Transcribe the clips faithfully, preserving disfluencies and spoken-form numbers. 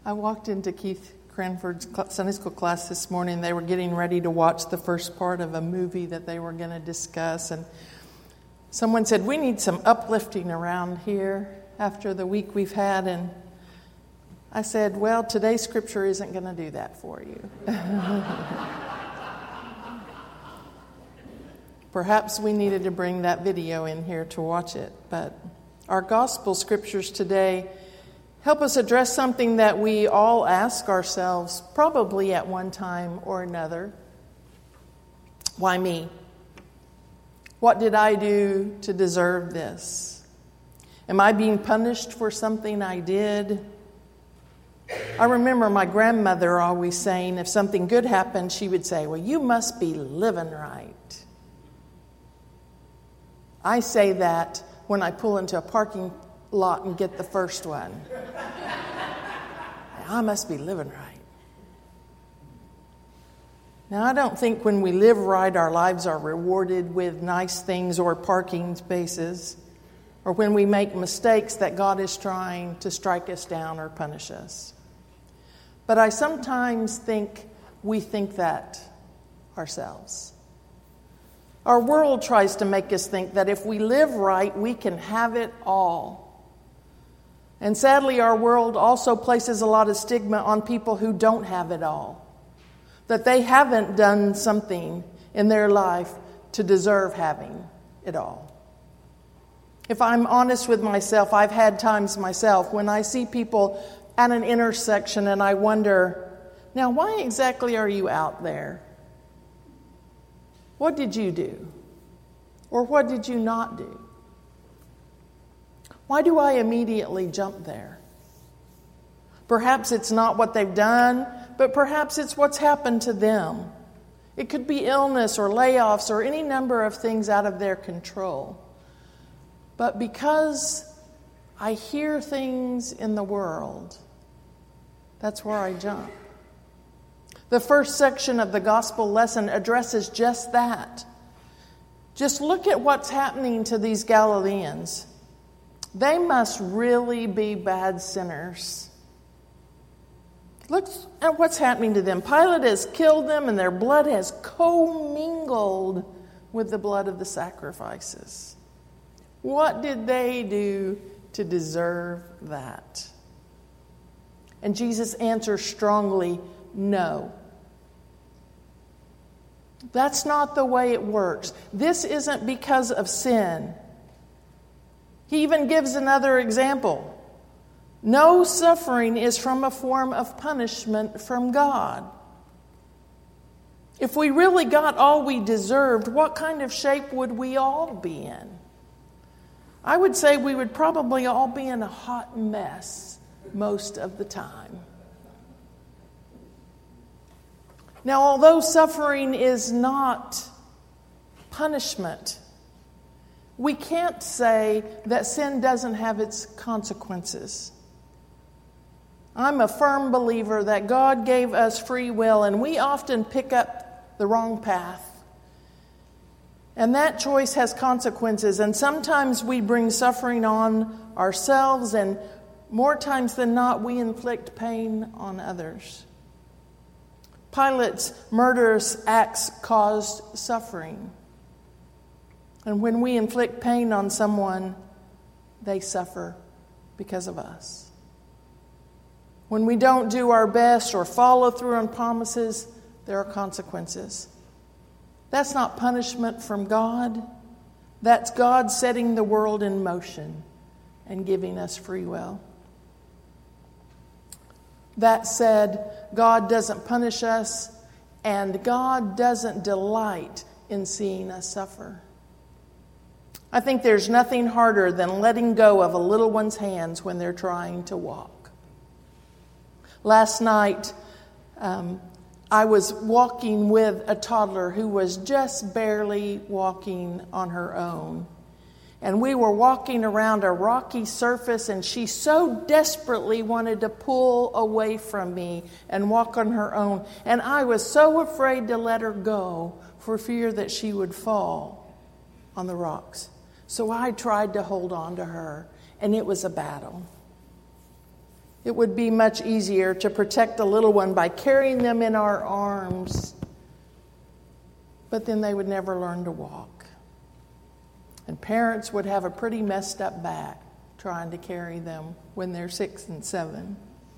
I walked into Keith Cranford's Sunday school class this morning. They were getting ready to watch the first part of a movie that they were going to discuss. And someone said, we need some uplifting around here after the week we've had. And I said, well, today's scripture isn't going to do that for you. Perhaps we needed to bring that video in here to watch it. But our gospel scriptures today help us address something that we all ask ourselves, probably at one time or another. Why me? What did I do to deserve this? Am I being punished for something I did? I remember my grandmother always saying if something good happened, she would say, well, you must be living right. I say that when I pull into a parking lot and get the first one. I must be living right. Now, I don't think when we live right, our lives are rewarded with nice things or parking spaces, or when we make mistakes that God is trying to strike us down or punish us. But I sometimes think we think that ourselves. Our world tries to make us think that if we live right, we can have it all. And sadly, our world also places a lot of stigma on people who don't have it all. That they haven't done something in their life to deserve having it all. If I'm honest with myself, I've had times myself when I see people at an intersection and I wonder, now why exactly are you out there? What did you do? Or what did you not do? Why do I immediately jump there? Perhaps it's not what they've done, but perhaps it's what's happened to them. It could be illness or layoffs or any number of things out of their control. But because I hear things in the world, that's where I jump. The first section of the gospel lesson addresses just that. Just look at what's happening to these Galileans. They must really be bad sinners. Look at what's happening to them. Pilate has killed them, and their blood has commingled with the blood of the sacrifices. What did they do to deserve that? And Jesus answers strongly, no. That's not the way it works. This isn't because of sin. He even gives another example. No suffering is from a form of punishment from God. If we really got all we deserved, what kind of shape would we all be in? I would say we would probably all be in a hot mess most of the time. Now, although suffering is not punishment, we can't say that sin doesn't have its consequences. I'm a firm believer that God gave us free will, and we often pick up the wrong path. And that choice has consequences, and sometimes we bring suffering on ourselves, and more times than not, we inflict pain on others. Pilate's murderous acts caused suffering. And when we inflict pain on someone, they suffer because of us. When we don't do our best or follow through on promises, there are consequences. That's not punishment from God. That's God setting the world in motion and giving us free will. That said, God doesn't punish us, and God doesn't delight in seeing us suffer. I think there's nothing harder than letting go of a little one's hands when they're trying to walk. Last night, um, I was walking with a toddler who was just barely walking on her own. And we were walking around a rocky surface, and she so desperately wanted to pull away from me and walk on her own. And I was so afraid to let her go for fear that she would fall on the rocks. So I tried to hold on to her, and it was a battle. It would be much easier to protect a little one by carrying them in our arms, but then they would never learn to walk. And parents would have a pretty messed up back trying to carry them when they're six and seven.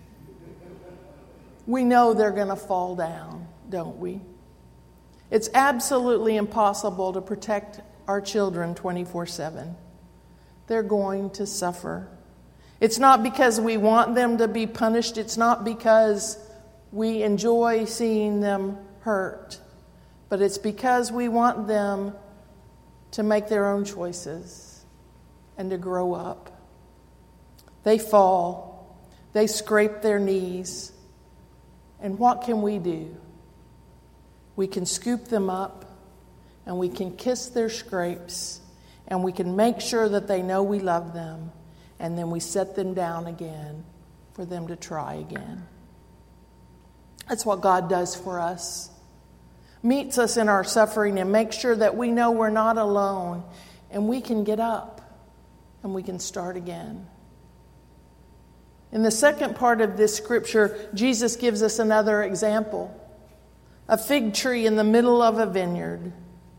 We know they're going to fall down, don't we? It's absolutely impossible to protect our children twenty-four seven. They're going to suffer. It's not because we want them to be punished. It's not because we enjoy seeing them hurt. But it's because we want them to make their own choices and to grow up. They fall. They scrape their knees. And what can we do? We can scoop them up and we can kiss their scrapes and we can make sure that they know we love them, and then we set them down again for them to try again. That's what God does for us. Meets us in our suffering and makes sure that we know we're not alone, and we can get up and we can start again. In the second part of this scripture, Jesus gives us another example. A fig tree in the middle of a vineyard.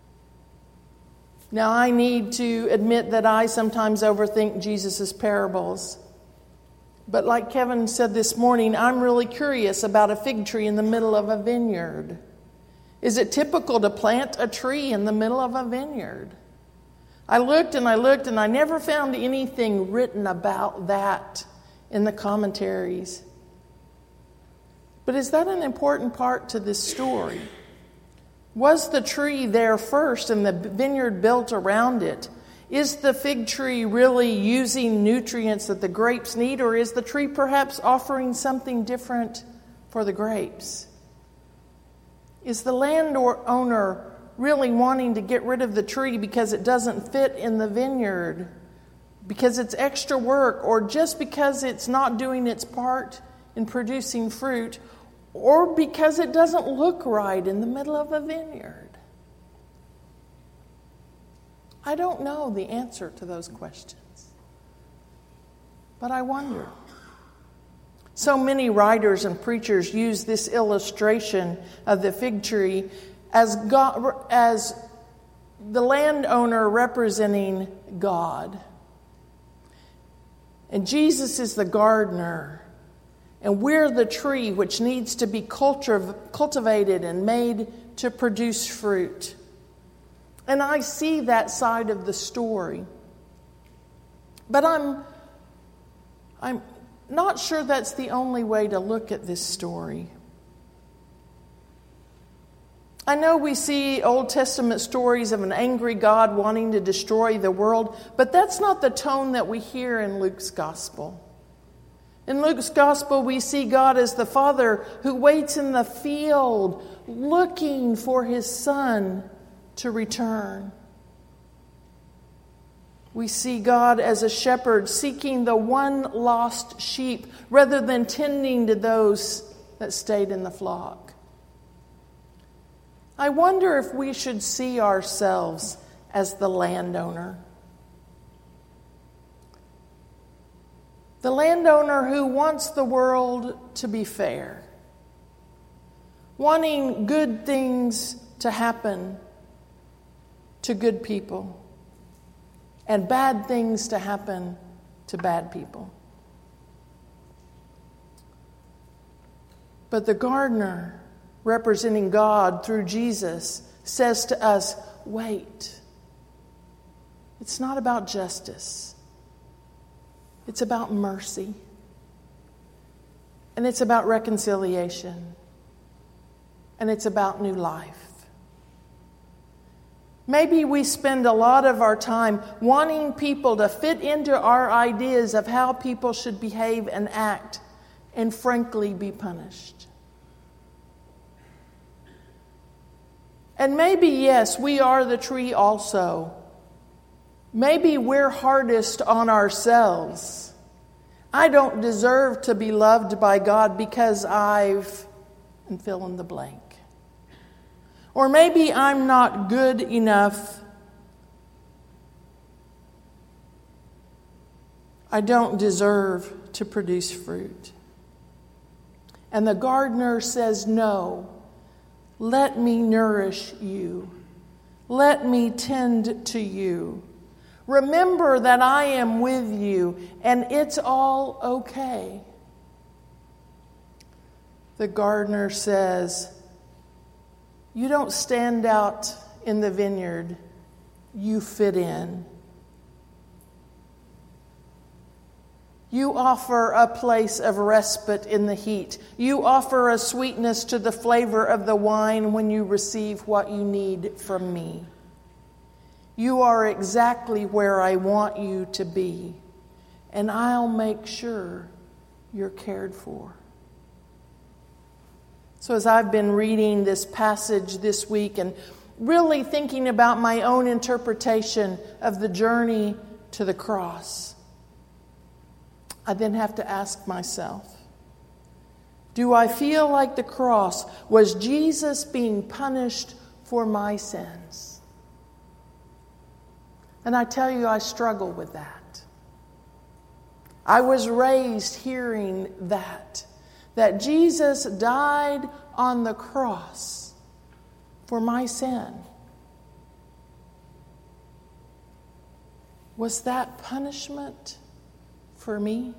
Now, I need to admit that I sometimes overthink Jesus' parables. But like Kevin said this morning, I'm really curious about a fig tree in the middle of a vineyard. Is it typical to plant a tree in the middle of a vineyard? I looked and I looked and I never found anything written about that in the commentaries. But is that an important part to this story? Was the tree there first and the vineyard built around it? Is the fig tree really using nutrients that the grapes need, or is the tree perhaps offering something different for the grapes? Is the landowner really wanting to get rid of the tree because it doesn't fit in the vineyard, because it's extra work, or just because it's not doing its part in producing fruit, or because it doesn't look right in the middle of a vineyard? I don't know the answer to those questions, but I wonder. So many writers and preachers use this illustration of the fig tree as God, as the landowner representing God. And Jesus is the gardener. And we're the tree which needs to be cultiv- cultivated and made to produce fruit. And I see that side of the story. But I'm, I'm not sure that's the only way to look at this story. I know we see Old Testament stories of an angry God wanting to destroy the world, but that's not the tone that we hear in Luke's gospel. In Luke's gospel, we see God as the Father who waits in the field looking for his Son to return. We see God as a shepherd seeking the one lost sheep rather than tending to those that stayed in the flock. I wonder if we should see ourselves as the landowner. The landowner who wants the world to be fair, wanting good things to happen to good people and bad things to happen to bad people. But the gardener, representing God through Jesus, says to us, wait. It's not about justice. It's about mercy. And it's about reconciliation. And it's about new life. Maybe we spend a lot of our time wanting people to fit into our ideas of how people should behave and act, and frankly be punished. And maybe, yes, we are the tree also. Maybe we're hardest on ourselves. I don't deserve to be loved by God because I've, and fill in the blank. Or maybe I'm not good enough. I don't deserve to produce fruit. And the gardener says, no, let me nourish you. Let me tend to you. Remember that I am with you, and it's all okay. The gardener says, you don't stand out in the vineyard, you fit in. You offer a place of respite in the heat. You offer a sweetness to the flavor of the wine when you receive what you need from me. You are exactly where I want you to be, and I'll make sure you're cared for. So as I've been reading this passage this week and really thinking about my own interpretation of the journey to the cross, I then have to ask myself, do I feel like the cross was Jesus being punished for my sins? And I tell you, I struggle with that. I was raised hearing that, that Jesus died on the cross for my sin. Was that punishment for me?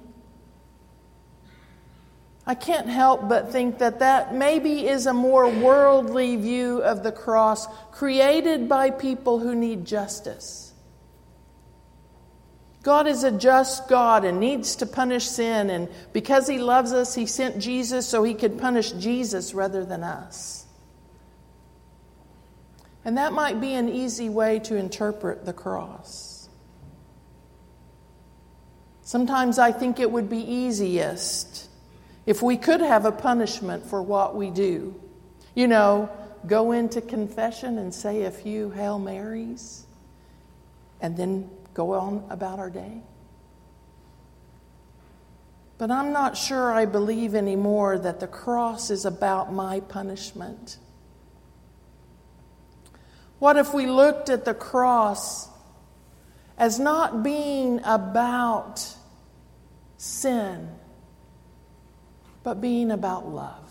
I can't help but think that that maybe is a more worldly view of the cross created by people who need justice. God is a just God and needs to punish sin, and because He loves us, He sent Jesus so He could punish Jesus rather than us. And that might be an easy way to interpret the cross. Sometimes I think it would be easiest if we could have a punishment for what we do. You know, go into confession and say a few Hail Marys and then go on about our day. But I'm not sure I believe anymore that the cross is about my punishment. What if we looked at the cross as not being about sin, but being about love?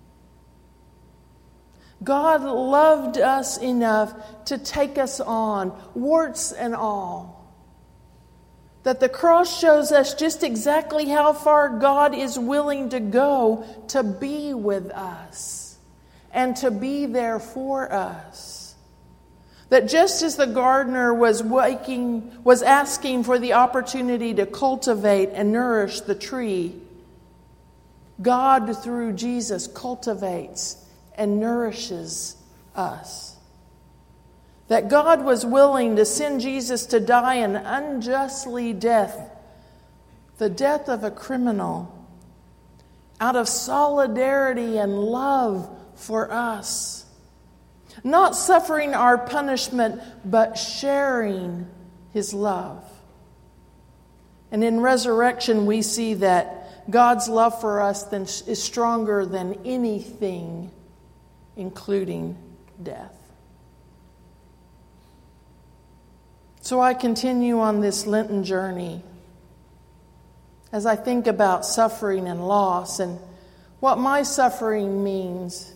God loved us enough to take us on, warts and all. That the cross shows us just exactly how far God is willing to go to be with us and to be there for us. That just as the gardener was waking, was asking for the opportunity to cultivate and nourish the tree, God, through Jesus, cultivates and nourishes us. That God was willing to send Jesus to die an unjustly death, the death of a criminal, out of solidarity and love for us. Not suffering our punishment, but sharing His love. And in resurrection, we see that God's love for us then is stronger than anything, including death. So I continue on this Lenten journey as I think about suffering and loss and what my suffering means.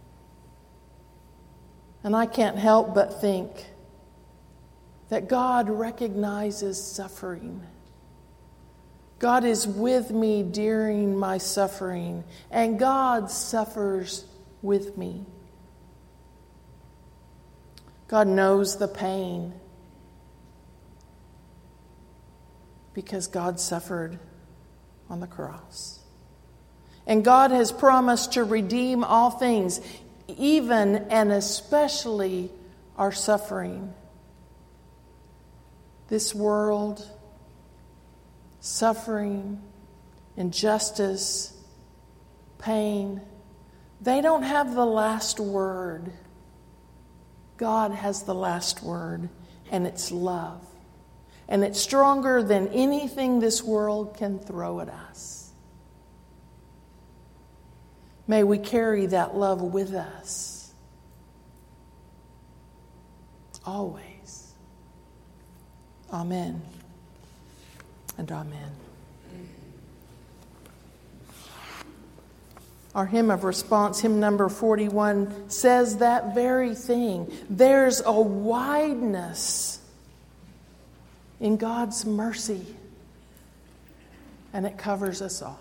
And I can't help but think that God recognizes suffering. God is with me during my suffering, and God suffers with me. God knows the pain because God suffered on the cross. And God has promised to redeem all things, even and especially our suffering. This world, suffering, injustice, pain, they don't have the last word. God has the last word, and it's love. And it's stronger than anything this world can throw at us. May we carry that love with us always. Amen and amen. Our hymn of response, hymn number forty-one, says that very thing. There's a wideness in God's mercy, and it covers us all.